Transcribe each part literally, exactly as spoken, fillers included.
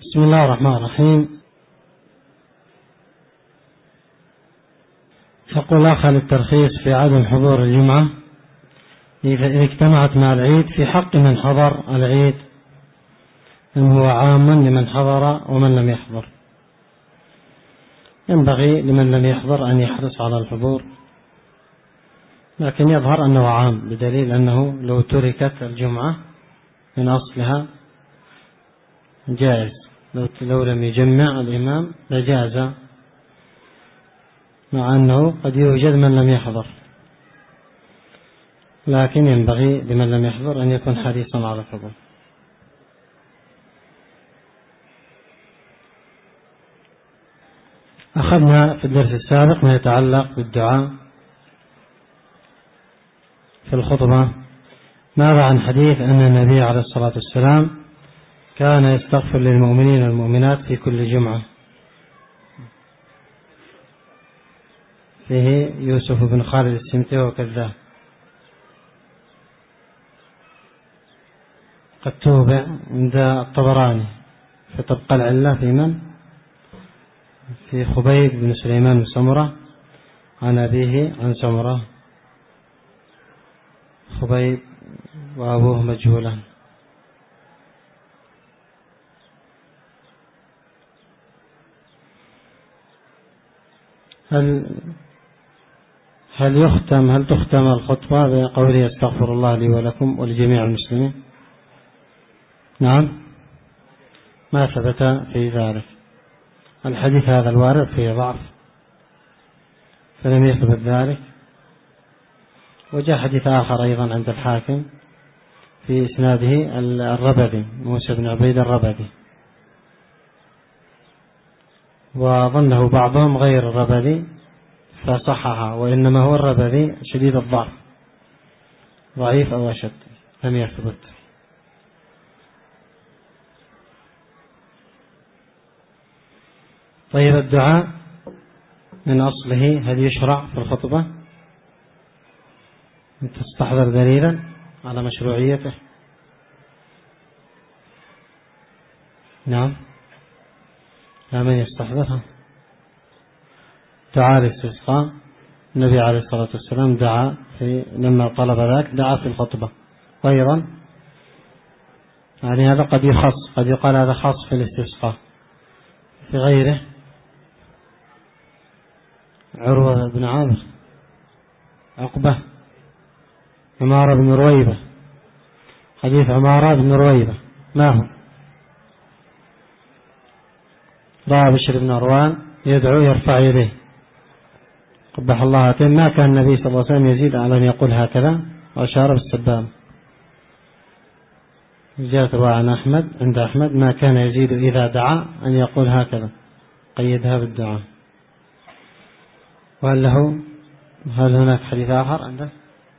بسم الله الرحمن الرحيم. يقول أخ الترخيص في عدم حضور الجمعة إذا اجتمعت مع العيد في حق من حضر العيد إن هو عام لمن حضر ومن لم يحضر. ينبغي لمن لم يحضر أن يحرص على الحضور، لكن يظهر أنه عام بدليل أنه لو تركت الجمعة من أصلها جائز، لو لم يجمع الإمام لجاز، مع أنه قد يوجد من لم يحضر، لكن ينبغي لمن لم يحضر أن يكون حريصا على الحضور. أخذنا في الدرس السابق ما يتعلق بالدعاء في الخطبة. ماذا عن حديث أن النبي عليه الصلاة والسلام كان يستغفر للمؤمنين والمؤمنات في كل جمعة؟ فيه يوسف بن خالد السمتي وكذاب، قد توبع عند الطبراني في طبق العلة في من؟ في خبيب بن سليمان بن سمرة عن أبيه عن سمرة، خبيب وأبوه مجهولان. هل هل يختم هل تختم الخطبة بقوله استغفر الله لي ولكم ولجميع المسلمين؟ نعم، ما ثبت في ذلك. الحديث هذا الوارد فيه ضعف فلم يثبت ذلك. وجاء حديث آخر أيضا عند الحاكم في إسناده الربدي، موسى بن عبيد الربدي، وظنه بعضهم غير الربدي فصححه، وإنما هو الربدي شديد الضعف، ضعيف أو أشد، لم يثبت. طيب، الدعاء من أصله هل يشرع في الخطبة؟ تستحضر دليلا على مشروعيته؟ نعم، لا، من يستحضرها؟ دعاء الاستسقاء، النبي عليه الصلاة والسلام دعا في لما طلب ذاك دعا في الخطبة، وأيضا يعني هذا قد يخص، قد يقال هذا خاص في الاستسقاء. في غيره عروة بن عامر، عقبة، عمارة بن رويبة، حديث عمارة بن رويبة ما هو؟ رأى بشر بن أروان يدعو يرفع يديه قبح الله هاتين، ما كان النبي صلى الله عليه وسلم يزيد على أن يقول هكذا، وأشار بالسبام. جاءت رواية عن أحمد عند أحمد ما كان يزيد إذا دعا أن يقول هكذا، قيدها بالدعاء. وهل له هل هناك حديث آخر عنده؟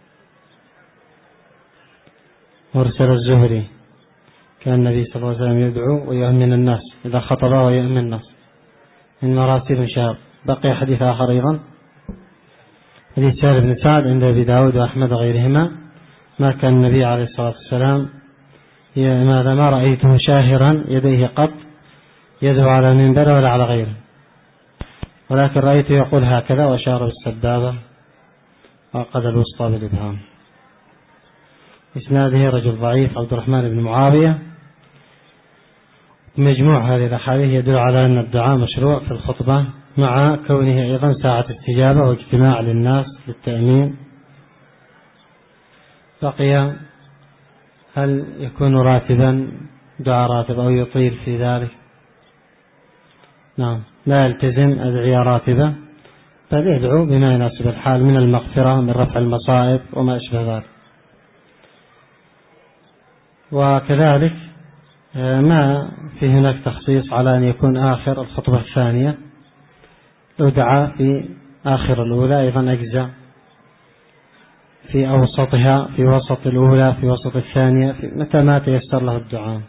مرسل الزهري كان النبي صلى الله عليه وسلم يدعو ويؤمن الناس إذا خطب ويؤمن الناس، من مراسيل شهاب. بقي حديث آخر أيضا، حديث سهل بن سعد عند أبي داود وأحمد وغيرهما، ما كان النبي عليه الصلاة والسلام ماذا ما رأيته شاهرا يديه قط يدعو على المنبر ولا على غيره، ولكن رأيته يقول هكذا وأشار بالسبابة وقد الوسطى بالإبهام. إسناده رجل ضعيف عبد الرحمن بن معاوية. مجموع هذه الأحاديث يدل على أن الدعاء مشروع في الخطبة، مع كونه أيضا ساعة استجابة واجتماع للناس للتأمين. بقي هل يكون راتبا دعاء راتب أو يطيل في ذلك؟ نعم، لا يلتزم أدعية راتبة، بل يدعو بما يناسب الحال من المغفرة، من رفع المصائب وما أشبه ذلك. وكذلك ما في هناك تخصيص على أن يكون آخر الخطبة الثانية، لو دعا في آخر الأولى أيضا أجزاء، في أوسطها، في وسط الأولى، في وسط الثانية، في متى ما تيسر له الدعاء.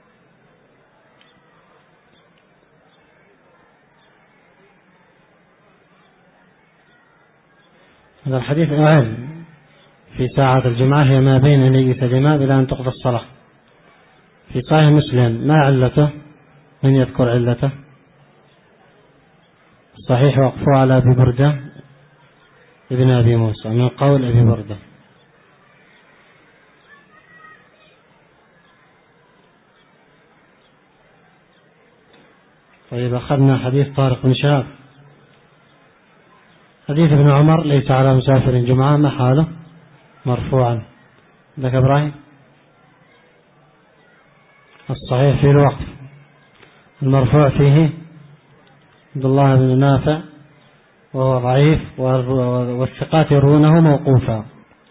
هذا الحديث أعلم في ساعة الجمعة هي ما بين أن يجلس الإمام إلى أن تقضى الصلاة. في صحيح مسلم ما علته؟ من يذكر علته؟ صحيح وقفوا على أبي بردة ابن أبي موسى من قول أبي بردة. طيب أخذنا حديث طارق بن شهاب. حديث ابن عمر ليس على مسافر جمعة ما حاله؟ مرفوعا. لك إبراهيم؟ الصحيح في الوقف، المرفوع فيه عبد الله بن نافع وهو ضعيف، والثقات يرونه موقوفا.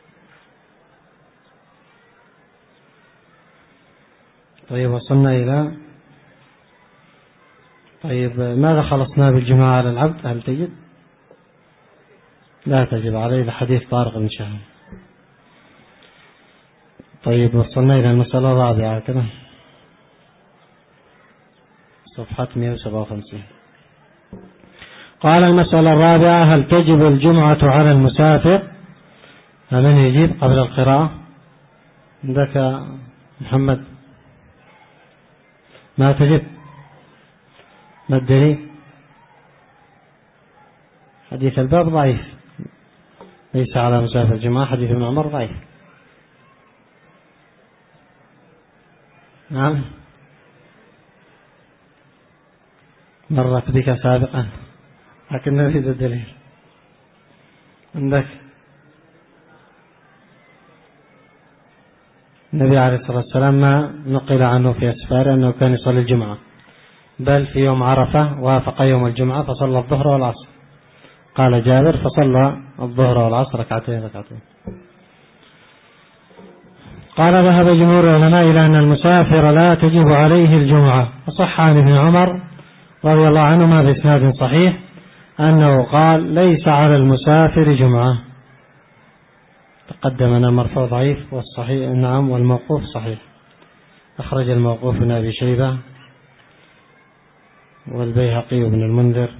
طيب وصلنا إلى طيب ماذا خلصنا بالجماعة على العبد؟ هل تجد؟ لا تجب عليه لحديث طارق بن شهاب. طيب وصلنا إلى المسألة الرابعة كده، صفحة مئة وسبعة وخمسين. قال المسألة الرابعة: هل تجب الجمعة على المسافر؟ من يجيب قبل القراءة؟ عندك محمد؟ ما تجب. ما الدليل؟ حديث الباب ضعيف، ليس على مسافر جماعة. حديث ابن عمر ضعيف. نعم مرت بك سابقا لكن نريد الدليل. عندك؟ النبي عليه الصلاة والسلام ما نقل عنه في أسفاره أنه كان يصلي الجمعة، بل في يوم عرفة وافق يوم الجمعة فصلى الظهر والعصر. قال جابر: فصلى الظهر والعصر ركعتين ركعتين. قال: ذهب جمهور العلماء إلى أن المسافر لا تجب عليه الجمعة. وصح عن ابن عمر رضي الله عنهما بإسناد صحيح أنه قال: ليس على المسافر جمعة. تقدم أن المرفوع ضعيف والصحيح نعم والموقوف صحيح. أخرج الموقوف ابن أبي شيبة والبيهقي وابن المنذر.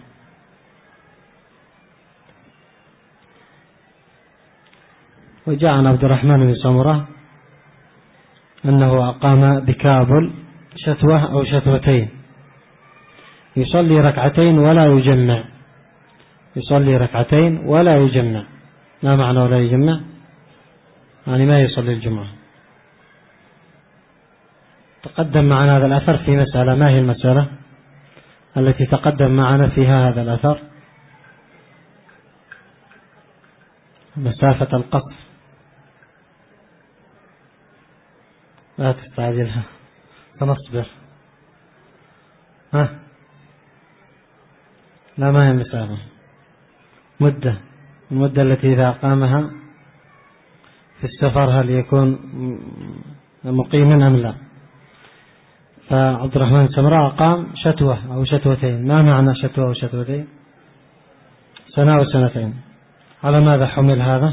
وجاء عن عبد الرحمن بن سمرة أنه أقام بكابل شتوة أو شتوتين، يصلي ركعتين ولا يجمع. يصلي ركعتين ولا يجمع. ما معنى ولا يجمع؟ يعني ما يصلي الجمعة. تقدم معنا هذا الأثر في مسألة. ما هي المسألة التي تقدم معنا فيها هذا الأثر؟ مسافة القصر. لا تستعجلها سنصبر. ها لا ما هي المسافة؟ مدة. المدة التي إذا أقامها في السفر هل يكون مقيما أم لا؟ فعبد الرحمن سمراء أقام شتوة أو شتوتين. ما معنى شتوة أو شتوتين؟ سنة أو سنتين. على ماذا حمل هذا؟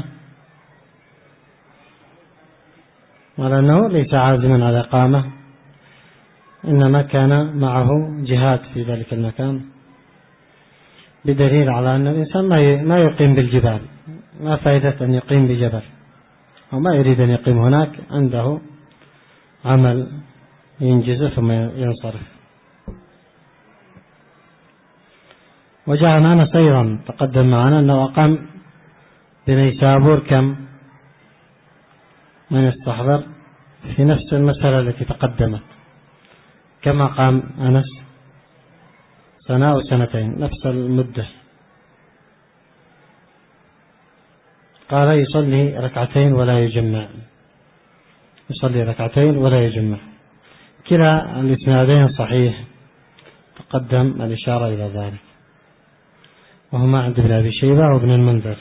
على أنه ليس عازما على إقامة، إنما كان معه جهاد في ذلك المكان، بدليل على أن الإنسان ما يقيم بالجبال. ما فائدة أن يقيم بجبل وما يريد أن يقيم هناك، عنده عمل ينجزه ثم ينصرف. وجاء عن أنس أيضا تقدم معنا أنه أقام بنيسابور كم؟ من يستحضر في نفس المسألة التي تقدمت كما قام أنس؟ سنة أو سنتين، نفس المدة. قال يصلي ركعتين ولا يجمع. يصلي ركعتين ولا يجمع. كلا الإسنادين صحيح، تقدم الإشارة إلى ذلك، وهما عند ابن أبي شيبة وابن المنذر.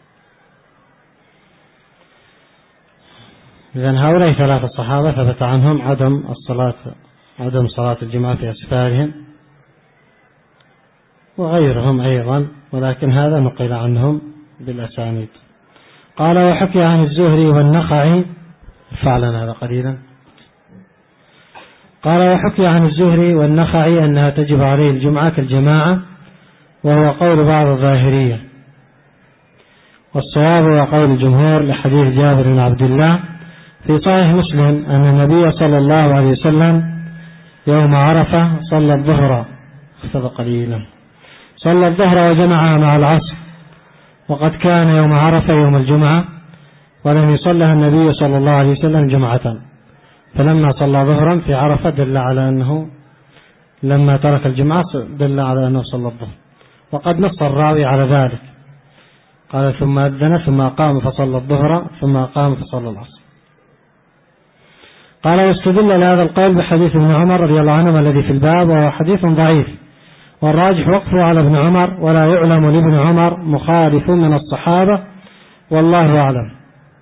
إذن هؤلاء ثلاثة الصحابة ثبت عنهم عدم الصلاة عدم صلاة الجمعة في أسفارهم، وغيرهم أيضا، ولكن هذا نقل عنهم بالأسانيد. قال: وحكي عن الزهري والنخعي. فعلا هذا قليلا. قال: وحكي عن الزهري والنخعي أنها تجب عليه الجمعة كالجماعة، وهو قول بعض الظاهرية، والصواب هو قول الجمهور لحديث جابر بن عبد الله في صحيح مسلم أن النبي صلى الله عليه وسلم يوم عرفة صلى الظهر، اخفض قليلا، صلى الظهر وجمعها مع العصر، وقد كان يوم عرفة يوم الجمعة ولم يصلها النبي صلى الله عليه وسلم جمعة، فلما صلى ظهرا في عرفة دل على أنه لما ترك الجمعة دل على أنه صلى الظهر، وقد نص الراوي على ذلك، قال ثم أذن ثم أقام فصلى الظهر ثم أقام فصلى العصر. قال واستدل لهذا القول بحديث ابن عمر رضي الله عنهما الذي في الباب، وهو حديث ضعيف، والراجح وقفه على ابن عمر، ولا يعلم لابن عمر مخالف من الصحابة، والله أعلم.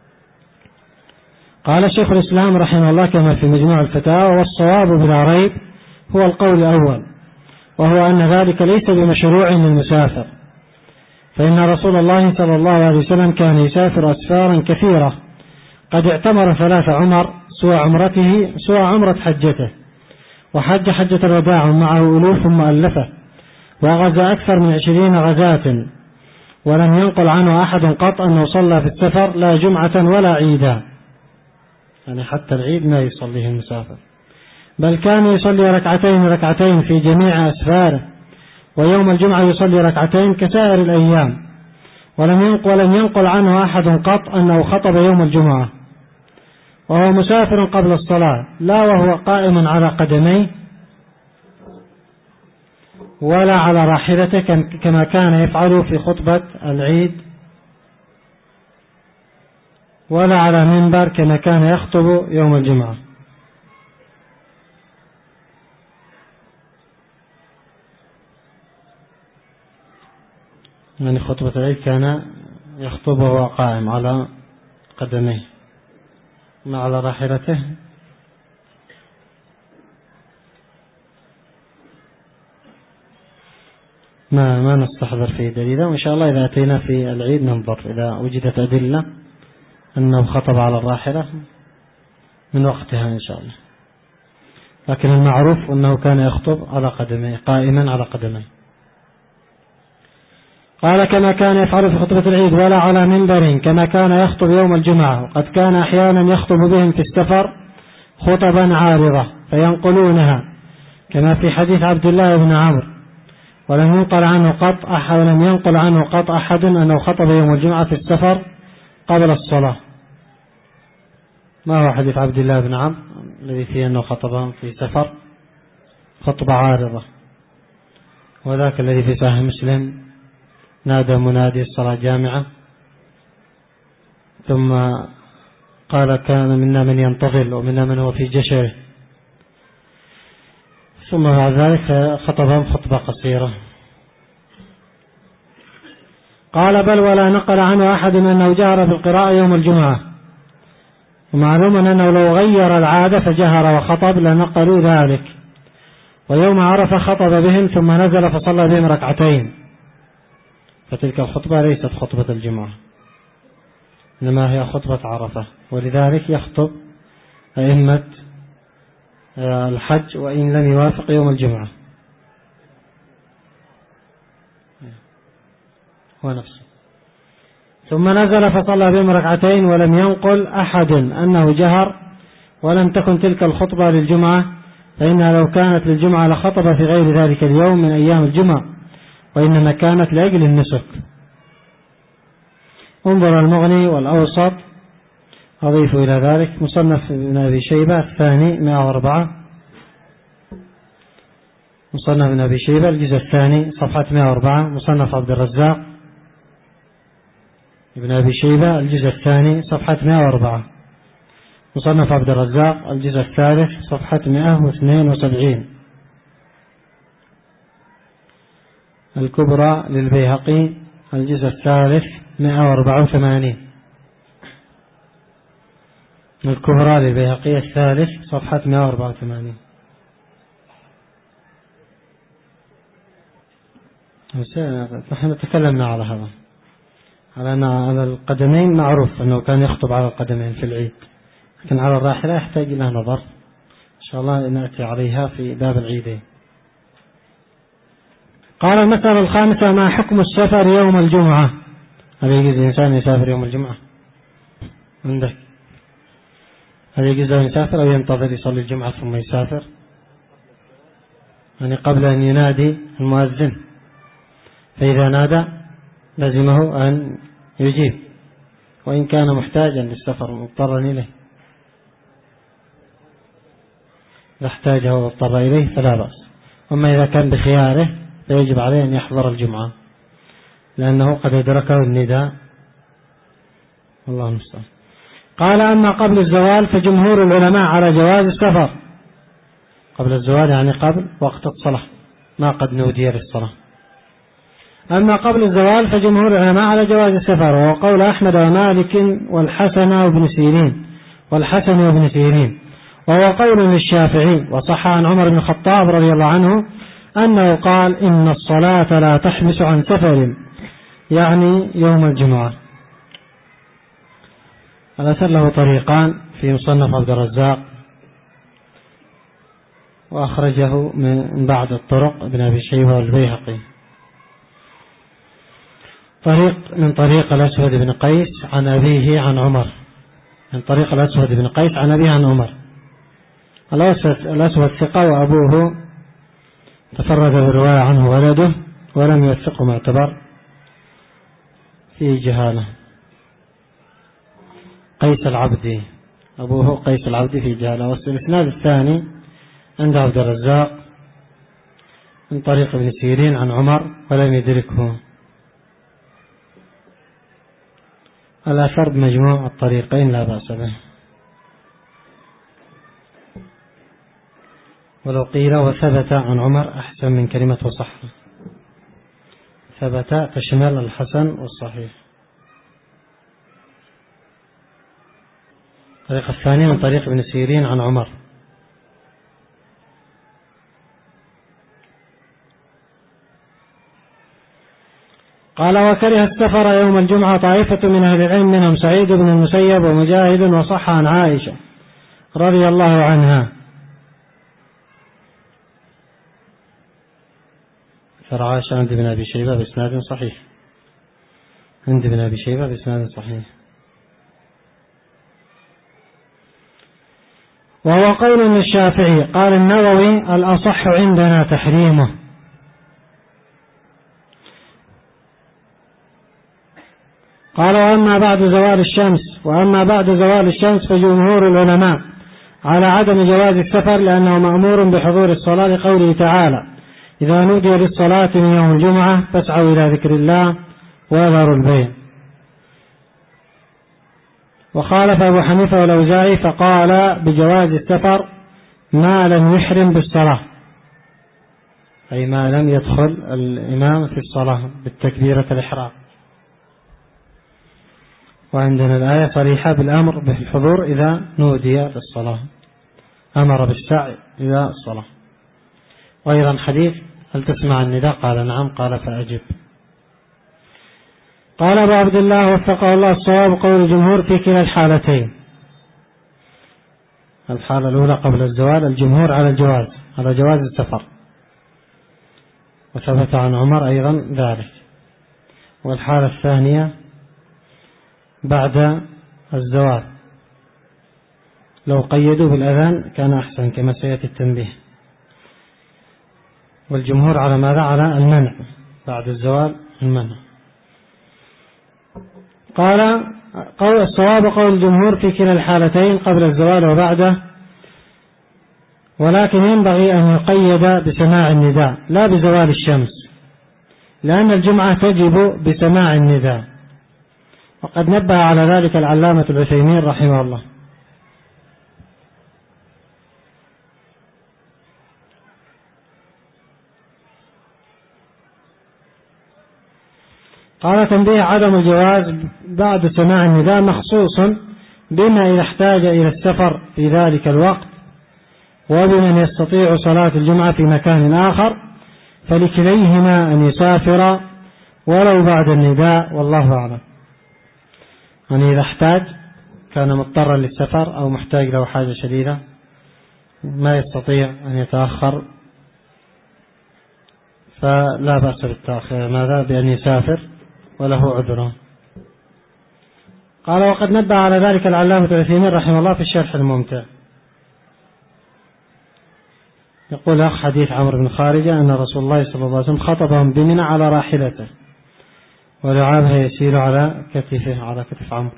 قال شيخ الإسلام رحمه الله كما في مجموع الفتاوى: والصواب بلا ريب هو القول الأول، وهو أن ذلك ليس بمشروع للمسافر، فإن رسول الله صلى الله عليه وسلم كان يسافر أسفارا كثيرة، قد اعتمر ثلاث عمر سوى عمرته سوى عمرة حجته، وحج حجة الوداع معه ألوف مؤلفة، وغزا أكثر من عشرين غزاة، ولم ينقل عنه أحد قط أنه صلى في السفر لا جمعة ولا عيدا، يعني حتى العيد ما يصليه المسافر، بل كان يصلي ركعتين ركعتين في جميع أسفاره، ويوم الجمعة يصلي ركعتين كسائر الأيام، ولم ينقل, ولم ينقل عنه أحد قط أنه خطب يوم الجمعة، وهو مسافر قبل الصلاة، لا وهو قائم على قدميه ولا على راحلته كما كان يفعل في خطبة العيد، ولا على منبر كما كان يخطب يوم الجمعة. يعني خطبة العيد كان يخطب وهو قائم على قدميه ما على راحلته. ما ما نستحضر فيه دليلا، وإن شاء الله إذا أتينا في العيد ننظر إذا وجدت أدلة أنه خطب على الراحلة من وقتها إن شاء الله، لكن المعروف أنه كان يخطب على قدميه قائما على قدميه. قال كما كان يفعل في خطبة العيد، ولا على منبر كما كان يخطب يوم الجمعة، وقد كان أحيانا يخطب بهم في السفر خطبا عارضة فينقلونها كما في حديث عبد الله بن عمرو، ولم ينقل عنه قط أحد ولم ينقل عنه قط أحد أنه خطب يوم الجمعة في السفر قبل الصلاة. ما هو حديث عبد الله بن عمرو الذي فيه أنه خطب في سفر خطبة عارضة؟ وذاك الذي في صحيح مسلم: نادى منادي الصلاة جامعة، ثم قال كان منا من ينتظل ومنا من هو في جشره، ثم بعد ذلك خطبهم خطبة قصيرة. قال بل ولا نقل عنه أحد أنه جهر بالقراءة يوم الجمعة، ومعلوم أنه لو غير العادة فجهر وخطب لنقلوا ذلك، ويوم عرفة خطب بهم ثم نزل فصلى بهم ركعتين، فتلك الخطبة ليست خطبة الجمعة إنما هي خطبة عرفة، ولذلك يخطب أئمة الحج وإن لم يوافق يوم الجمعة هو نفسه. ثم نزل فصلى بهم ركعتين، ولم ينقل أحد أنه جهر، ولم تكن تلك الخطبة للجمعة، فإنها لو كانت للجمعة لخطب في غير ذلك اليوم من أيام الجمعة، وإنما كانت لأجل النسك. انظر المغني والأوسط، أضيف إلى ذلك مصنف ابن أبي شيبة الثاني مئة وأربعة، مصنف ابن أبي شيبة الجزء الثاني صفحة مئة وأربعة، مصنف عبد الرزاق ابن أبي شيبة الجزء الثاني صفحة مئة وأربعة، مصنف عبد الرزاق الجزء الثالث صفحة مئة واثنين وسبعين، الكبرى للبيهقي الجزء الثالث مئة وأربعة وثمانين، الكبرى للبيهقي الثالث صفحة مئة وأربعة وثمانين. نحن تكلمنا على هذا، على على القدمين معروف أنه كان يخطب على القدمين في العيد، لكن على الراحلة يحتاج إلى نظر إن شاء الله نأتي عليها في باب العيدين. قال المسألة الخامسة: ما حكم السفر يوم الجمعة؟ هل يجوز الإنسان يسافر يوم الجمعة؟ عندك هل يجوز أن يسافر أو ينتظر يصلي الجمعة ثم يسافر؟ يعني قبل أن ينادي المؤذن، فإذا نادى لزمه أن يجيب وإن كان محتاجا للسفر مضطرا إليه، إذا احتاجه واضطر إليه فلا بأس. أما إذا كان بخياره فيجب عليه أن يحضر الجمعة لأنه قد أدركه النداء. الله المستعان. قال أما قبل الزوال فجمهور العلماء على جواز السفر. قبل الزوال يعني قبل وقت الصلاة، ما قد نودي للصلاة. أما قبل الزوال فجمهور العلماء على جواز السفر، وهو قول أحمد ومالك والحسن وابن سيرين والحسن وابن سيرين، وهو قول للشافعي. وصح عن عمر بن الخطاب رضي الله عنه أنه قال إن الصلاة لا تحبس عن سفر، يعني يوم الجمعة. الأثر له طريقان في مصنف عبد الرزاق، وأخرجه من بعض الطرق ابن أبي شيبة والبيهقي. طريق من طريق الأسود بن قيس عن أبيه عن عمر، من طريق الأسود بن قيس عن أبيه عن عمر. الأسود ثقة وأبوه تفرد بالرواية عنه ولده ولم يوثقه معتبر في جهالة. قيس العبدي، أبوه قيس العبدي في جهالة. والإسناد الثاني عند عبد الرزاق من طريق ابن سيرين عن عمر ولم يدركه. الأثر بمجموع الطريقين لا بأس به، ولو قيل وثبت عن عمر أحسن من كلمة وصح. ثبت تشمل الحسن والصحيح. الطريقة الثانية من طريق ابن سيرين عن عمر. قال وكره السفر يوم الجمعة طائفة من أهل العلم منهم سعيد بن المسيب ومجاهد، وصح عن عائشة رضي الله عنها. فرعاش عند ابن أبي شيبة بإسناد صحيح، عند ابن أبي شيبة بإسناد صحيح. وهو قول للشافعي. قال النووي الأصح عندنا تحريمه. قال وأما بعد زوال الشمس وأما بعد زوال الشمس فجمهور العلماء على عدم جواز السفر، لأنه مأمور بحضور الصلاة لقوله تعالى إذا نودي للصلاة من يوم الجمعة فاسعوا إلى ذكر الله وذروا البيع. وخالف أبو حنيفة والأوزاعي فقال بجواز السفر ما لم يحرم بالصلاة، أي ما لم يدخل الإمام في الصلاة بالتكبيرة الإحرام. وعندنا الآية صريحة بالأمر بالحضور إذا نودي للصلاة، أمر بالسعي إلى الصلاة. وأيضا حديث هل تسمع النداء؟ قال نعم، قال فأجب. قال أبو عبد الله وفقه الله الصواب قول الجمهور في كلا الحالتين. الحالة الأولى قبل الزوال الجمهور على الجواز، على جواز السفر، وثبت عن عمر أيضا ذلك. والحالة الثانية بعد الزوال، لو قيدوا بالأذان كان أحسن كما سيأتي التنبيه. والجمهور على ماذا؟ على المنع بعد الزوال، المنع. قال قول الصواب قول الجمهور في كلا الحالتين قبل الزوال وبعده، ولكن ينبغي أن يقيد بسماع النداء لا بزوال الشمس، لأن الجمعة تجب بسماع النداء، وقد نبه على ذلك العلامة العثيمين رحمه الله. قال تنبيه عدم الجواز بعد سماع النداء مخصوص بما إذا احتاج إلى السفر في ذلك الوقت، وبمن يستطيع صلاة الجمعة في مكان آخر، فلكليهما أن يسافر ولو بعد النداء، والله أعلم. يعني إذا احتاج كان مضطرا للسفر أو محتاج له حاجة شديدة ما يستطيع أن يتأخر فلا بأس بالتأخير، ماذا بأن يسافر وله عذره. قال وقد نبه على ذلك العلامة العثيمين رحمه الله في الشرح الممتع. يقول أخ حديث عمرو بن خارجة أن رسول الله صلى الله عليه وسلم خطبهم بمنى على راحلته ولعابها يسير على كتفه على كتف عمرو.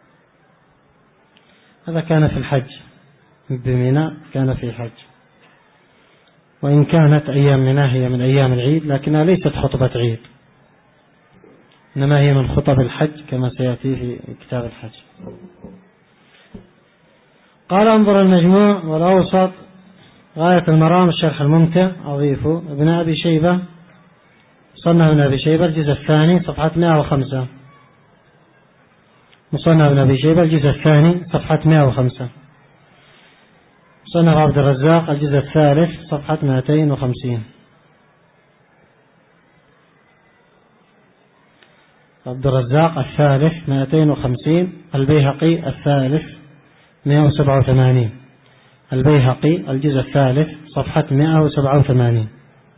هذا كان في الحج، بمنى كان في الحج، وإن كانت أيام منى هي من أيام العيد لكنها ليست خطبة عيد، إنما هي من خطب الحج كما سيأتي في كتاب الحج. قال انظر المجموع والأوسط غاية المرام الشرح الممتع أضيفه ابن أبي شيبة مصنف ابن أبي شيبة الجزء الثاني صفحة مئة وخمسة، مصنف ابن أبي شيبة الجزء الثاني صفحة مئة وخمسة، مصنف عبد الرزاق الجزء الثالث صفحة مئتين وخمسين، عبد الرزاق الثالث مئتين وخمسين، البيهقي الثالث مئة وسبعة وثمانين، البيهقي الجزء الثالث صفحة مئة وسبعة وثمانين.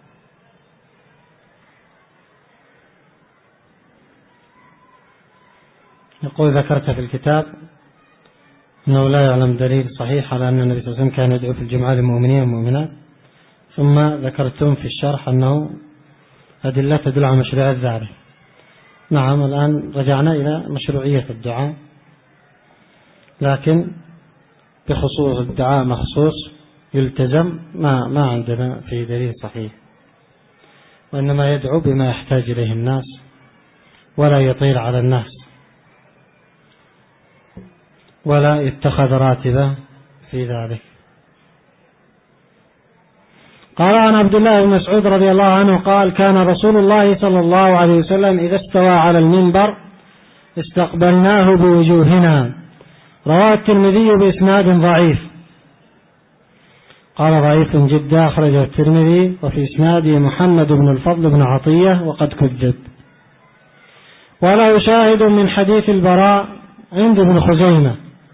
يقول ذكرت في الكتاب أنه لا يعلم دليل صحيح على أن النبي صلى الله عليه وسلم كان يدعو في الجمعة للمؤمنين والمؤمنات، ثم ذكرتم في الشرح أنه أدلة تدل على مشروعية ذلك. نعم، الآن رجعنا إلى مشروعية الدعاء، لكن بخصوص الدعاء مخصوص يلتزم ما ما عندنا في دليل صحيح، وإنما يدعو بما يحتاج إليه الناس ولا يطيل على الناس ولا يتخذ راتبة في ذلك. قال عن عبد الله بن مسعود رضي الله عنه قال كان رسول الله صلى الله عليه وسلم إذا استوى على المنبر استقبلناه بوجوهنا. رواه الترمذي بإسناد ضعيف. قال ضعيف جدا، أخرجه الترمذي وفي إسناده محمد بن الفضل بن عطية وقد كذب. وله شاهد من حديث البراء عند ابن خزيمة.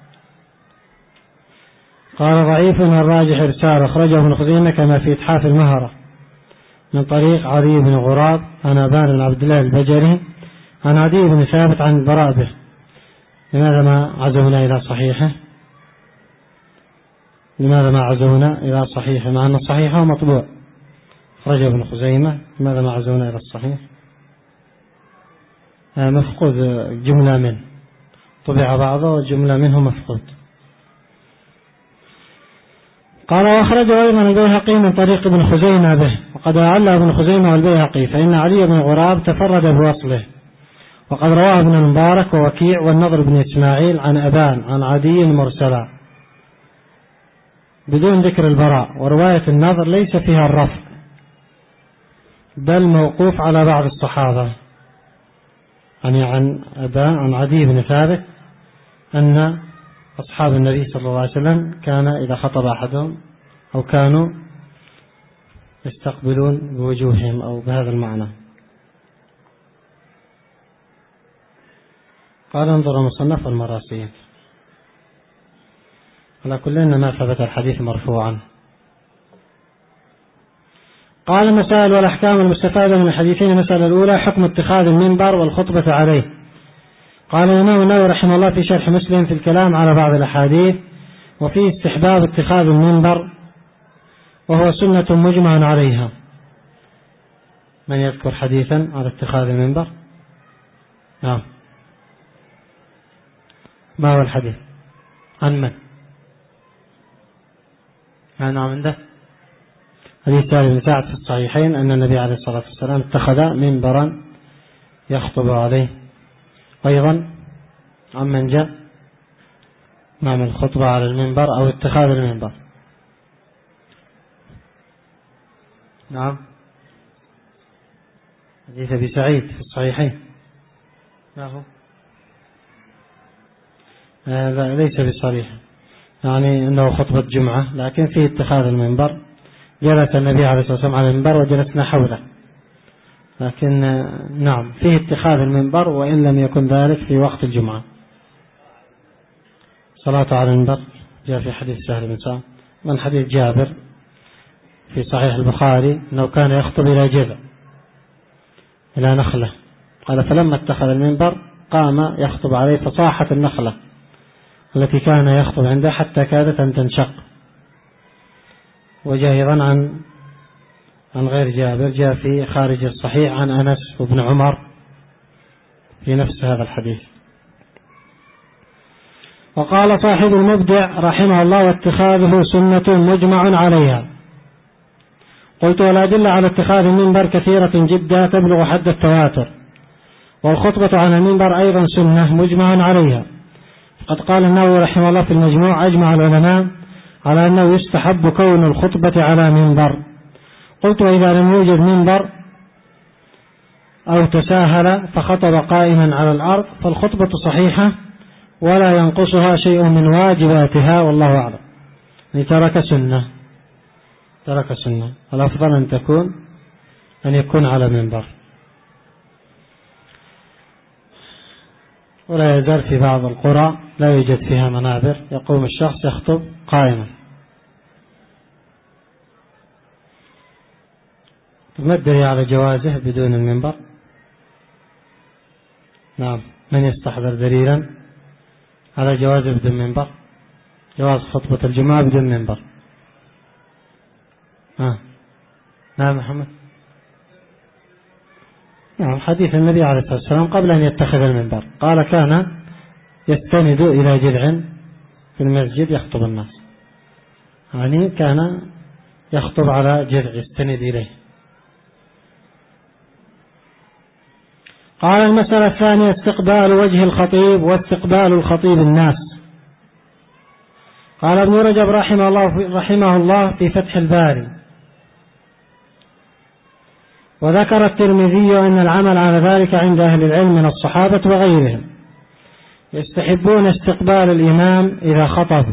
قال ضعيف الراجح إرسال، أخرجه ابن خزيمة كما في إتحاف المهرة من طريق عدي بن غراب عن أبان بن عبد الله البجري عن عدي بن ثابت عن البراء به. لماذا ما عزونا إلى صحيحه؟ لماذا ما عزونا إلى صحيحه مع أن صحيحه مطبوع؟ أخرجه ابن خزيمة، لماذا ما عزونا إلى الصحيح؟ مفقود جملة منه، طبع بعضه وجملة منه مفقود. قال وأخرجه أيضا البيهقي من طريق ابن خزيمة به، وقد أعل ابن خزيمة والبيهقي فإن علي بن غراب تفرد بوصله، وقد رواه ابن المبارك ووكيع والنضر بن إسماعيل عن أبان عن عدي مرسلا بدون ذكر البراء. ورواية النضر ليس فيها الرفع بل موقوف على بعض الصحابة، يعني عن أبان عن عدي بن ثابت أن أصحاب النبي صلى الله عليه وسلم كان إذا خطب أحدهم أو كانوا يستقبلون بوجوههم أو بهذا المعنى. قال انظر المصنف والمراسيل. على كل إنما ثبت الحديث مرفوعا. قال المسائل والأحكام المستفادة من الحديثين. المسألة الأولى حكم اتخاذ المنبر والخطبة عليه. قال الإمام النووي رحمه الله في شرح مسلم في الكلام على بعض الأحاديث وفيه استحباب اتخاذ المنبر وهو سنة مجمع عليها. من يذكر حديثا على اتخاذ المنبر؟ نعم، ما هو الحديث؟ عن من؟ نعم عنده حديث سالم بن سعد في الصحيحين أن النبي عليه الصلاة والسلام اتخذ منبرا يخطب عليه. أيضا عمن جاء نعم الخطبة على المنبر أو اتخاذ المنبر. نعم حديث أبي سعيد في الصحيحين. نعم هذا ليس بصريح، يعني أنه خطبة جمعة، لكن فيه اتخاذ المنبر. جلس النبي عليه الصلاة والسلام على المنبر وجلسنا حوله، لكن نعم فيه اتخاذ المنبر وإن لم يكن ذلك في وقت الجمعة. صلاة على المنبر جاء في حديث سهل بن سعد من حديث جابر في صحيح البخاري أنه كان يخطب إلى جذع إلى نخلة. قال فلما اتخذ المنبر قام يخطب عليه فصاحت النخلة التي كان يخطب عندها حتى كادت أن تنشق. وجاء أيضا عن عن غير جابر، جاء في خارج الصحيح عن أنس وابن عمر في نفس هذا الحديث. وقال صاحب المبدع رحمه الله: واتخاذه سنة مجمع عليها. قلت: والأدلة على اتخاذ المنبر كثيرة جدا تبلغ حد التواتر، والخطبة على المنبر أيضا سنة مجمع عليها. قد قال النووي رحمه الله في المجموع: أجمع العلماء على أنه يستحب كون الخطبة على منبر. قلت: وإذا لم يوجد منبر أو تساهل فخطب قائما على الأرض فالخطبة صحيحة ولا ينقصها شيء من واجباتها، والله أعلم. ترك سنة ترك سنة الأفضل أن تكون أن يكون على منبر. ولا يزال في بعض القرى لا يوجد فيها منابر يقوم الشخص يخطب قائما. ما الدليل على جوازه بدون المنبر؟ نعم، من يستحضر دليلا على جوازه بدون منبر؟ جواز خطبة الجمعة بدون منبر. آه. نعم محمد. نعم، حديث النبي عليه الصلاة والسلام قبل أن يتخذ المنبر قال: كان يستند إلى جذع في المسجد يخطب الناس، يعني كان يخطب على جذع يستند إليه. قال: المسألة الثانية: استقبال وجه الخطيب واستقبال الخطيب الناس. قال ابن رجب رحمه الله, رحمه الله في فتح الباري: وذكر الترمذي أن العمل على ذلك عند أهل العلم من الصحابة وغيرهم، يستحبون استقبال الإمام إذا خطب.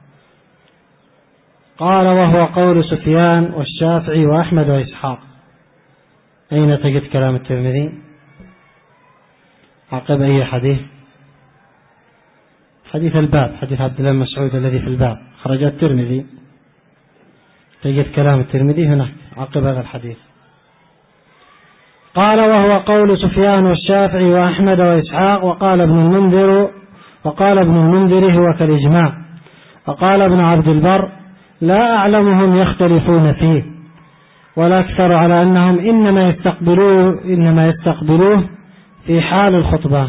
قال: وهو قول سفيان والشافعي وأحمد وإسحاق. أين تجد كلام الترمذي عقب أي حديث؟ حديث الباب، حديث عبد الله بن مسعود الذي في الباب خرج الترمذي، تجد كلام الترمذي هناك عقب هذا الحديث. قال: وهو قول سفيان والشافعي وأحمد وإسحاق. وقال ابن المنذر وقال ابن المنذر هو كالإجماع. وقال ابن عبد البر: لا أعلمهم يختلفون فيه، والأكثر على أنهم إنما يستقبلوه إنما يستقبلوه في حال الخطبة.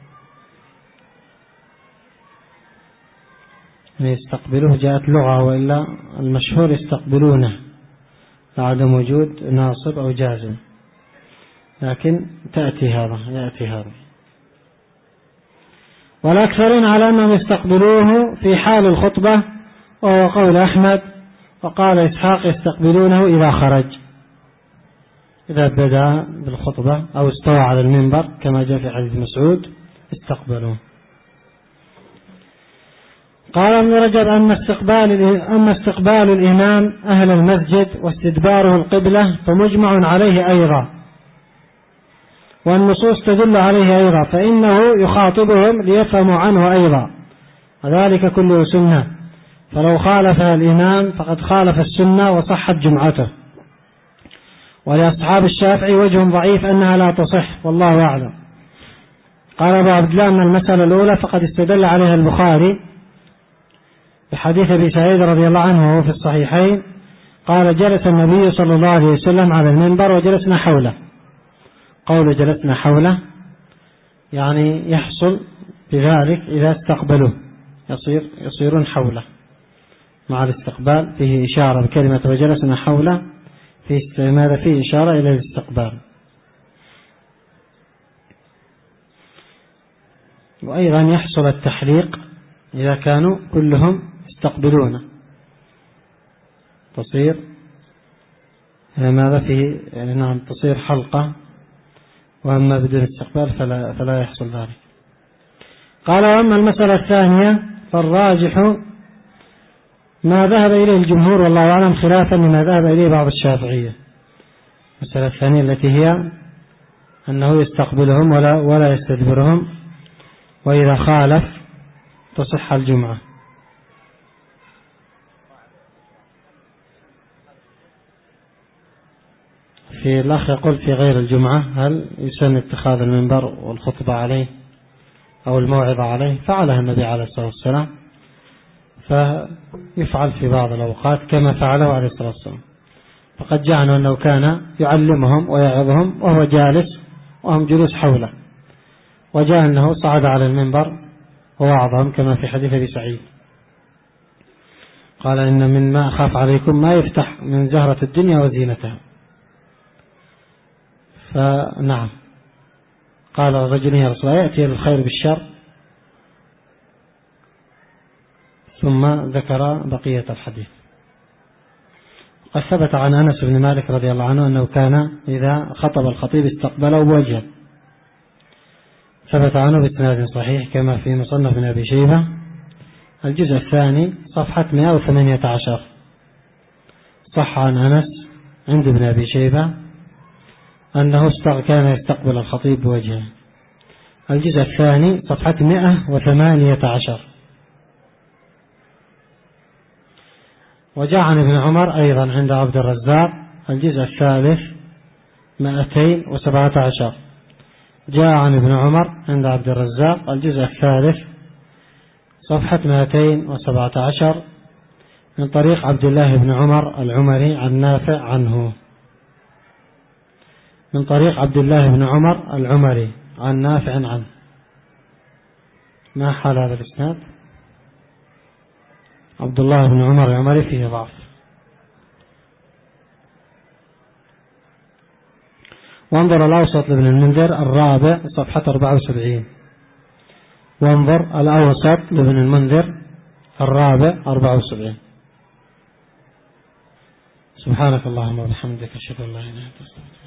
يستقبلوه جاءت لغة، وإلا المشهور يستقبلونه لعدم وجود ناصب أو جازم، لكن تأتي هذا يأتي هذا. والأكثرون على أنهم يستقبلوه في حال الخطبة، وهو قول أحمد. وقال إسحاق: يستقبلونه إذا خرج، إذا بدأ بالخطبة أو استوى على المنبر كما جاء في حديث مسعود استقبلوه. قال ابن رجب: أما استقبال, أما استقبال الإمام أهل المسجد واستدباره القبلة فمجمع عليه أيضا، والنصوص تدل عليه أيضا، فإنه يخاطبهم ليفهموا عنه أيضا، وذلك كله سنة، فلو خالفها الإمام فقد خالف السنة وصحت جمعته. ولأصحاب الشافعي وجه ضعيف أنها لا تصح، والله أعلم. قال أبو عبد الله: أن المسألة الأولى فقد استدل عليها البخاري بحديث أبي سعيد رضي الله عنه وهو في الصحيحين، قال: جلس النبي صلى الله عليه وسلم على المنبر وجلسنا حوله. قول جلسنا حوله يعني يحصل بذلك إذا استقبلوه يصير يصيرون حوله مع الاستقبال، فيه إشارة بكلمة وجلسنا حوله، في ماذا فيه إشارة إلى الاستقبال. وأيضا يحصل التحليق إذا كانوا كلهم يستقبلونه، تصير ماذا فيه يعني نعم تصير حلقة، وأما بدون استقبال فلا, فلا يحصل ذلك. قال: وأما المسألة الثانية فالراجح ما ذهب إليه الجمهور والله أعلم، خلافا لما ذهب إليه بعض الشافعية. المسألة الثانية التي هي أنه يستقبلهم ولا, ولا يستدبرهم، وإذا خالف تصح الجمعة. في الأخ يقول في غير الجمعة هل يسن اتخاذ المنبر والخطبة عليه أو الموعظة عليه؟ فعلها النبي عليه الصلاة والسلام فيفعل في بعض الأوقات كما فعله عليه الصلاة والسلام. فقد جاء عنه أنه كان يعلمهم ويعظهم وهو جالس وهم جلوس حوله، وجاء أنه صعد على المنبر ووعظهم كما في حديث أبي سعيد، قال إن من ما أخاف عليكم ما يفتح من زهرة الدنيا وزينتها. فنعم، قال الرجل يا رسول الله يأتي الخير بالشر، ثم ذكر بقية الحديث. قد ثبت عن أنس بن مالك رضي الله عنه أنه كان إذا خطب الخطيب استقبله بوجهه، ثبت عنه بإسناد صحيح كما في مصنف بن أبي شيبة الجزء الثاني صفحة مئة وثمانية عشر. صح عن أنس عند ابن أبي شيبة أنه كان يستقبل الخطيب بوجهه، الجزء الثاني صفحة مئة وثمانية عشر. وجاء عن ابن عمر أيضا عند عبد الرزاق الجزء الثالث مئتين وسبعة عشر. جاء عن ابن عمر عند عبد الرزاق الجزء الثالث صفحة مئتين وسبعة عشر من طريق عبد الله بن عمر العمري عن نافع عنه، من طريق عبد الله بن عمر العمري عن نافع عنه. ما حال هذا الإسناد؟ عبد الله بن عمر العمري فيه ضعف. وانظر الأوسط لابن المنذر الرابع صفحة أربعة وسبعين، وانظر الأوسط لابن المنذر الرابع أربعة وسبعين. سبحانك اللهم وبحمدك أشهد أن لا إله إلا أنت.